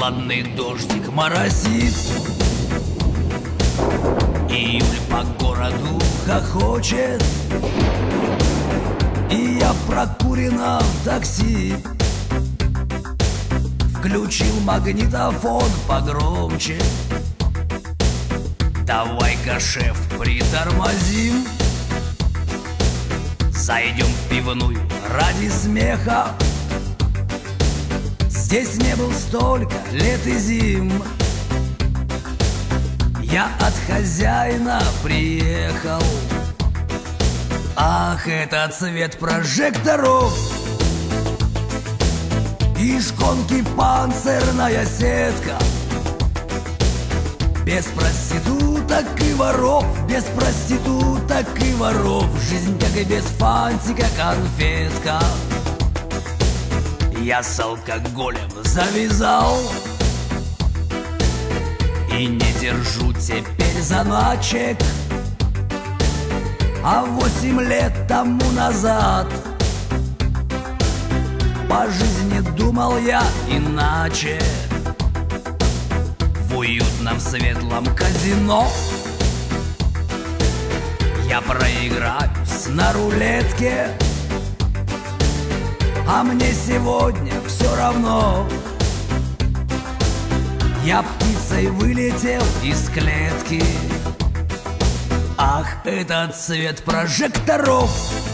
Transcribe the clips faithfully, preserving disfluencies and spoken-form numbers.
Прохладный дождик моросит, июль по городу хохочет, и я в прокуренном такси включил магнитофон погромче. Давай-ка, шеф, притормозим, зайдем в пивную ради смеха. Здесь не был столько лет и зим. Я от хозяина приехал. Ах, это цвет прожекторов и шконки панцирная сетка. Без проституток и воров, без проституток и воров, жизнь как и без фантика конфетка. Я с алкоголем завязал и не держу теперь заначек. А восемь лет тому назад по жизни думал я иначе. В уютном светлом казино я проиграюсь на рулетке, а мне сегодня все равно. Я птицей вылетел из клетки. Ах, этот цвет прожекторов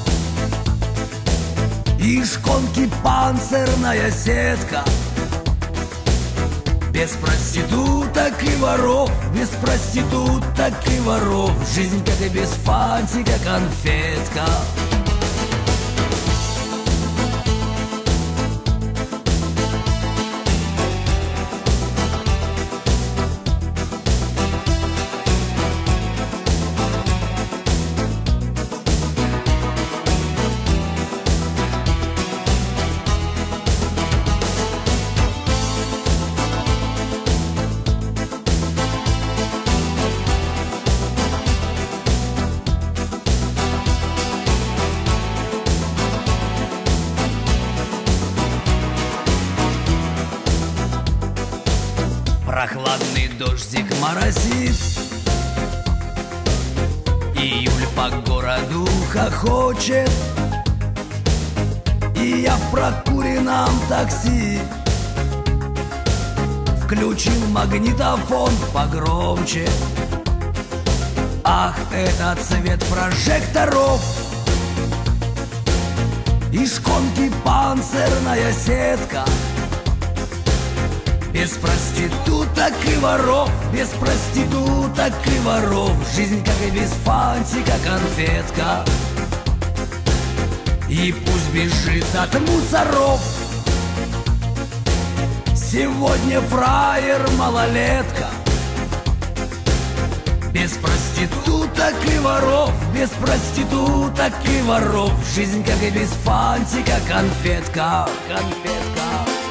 и шконки панцирная сетка. Без проституток и воров, без проституток и воров, жизнь как и без фантика конфетка. Прохладный дождик моросит, июль по городу хохочет, и я в прокуренном такси включил магнитофон погромче. Ах, это цвет прожекторов и шконки панцирная сетка. Без проституток и воров, без проституток и воров, жизнь как и без фантика конфетка. И пусть бежит от мусоров сегодня фраер малолетка. Без проституток и воров, без проституток и воров, жизнь как и без фантика конфетка, конфетка.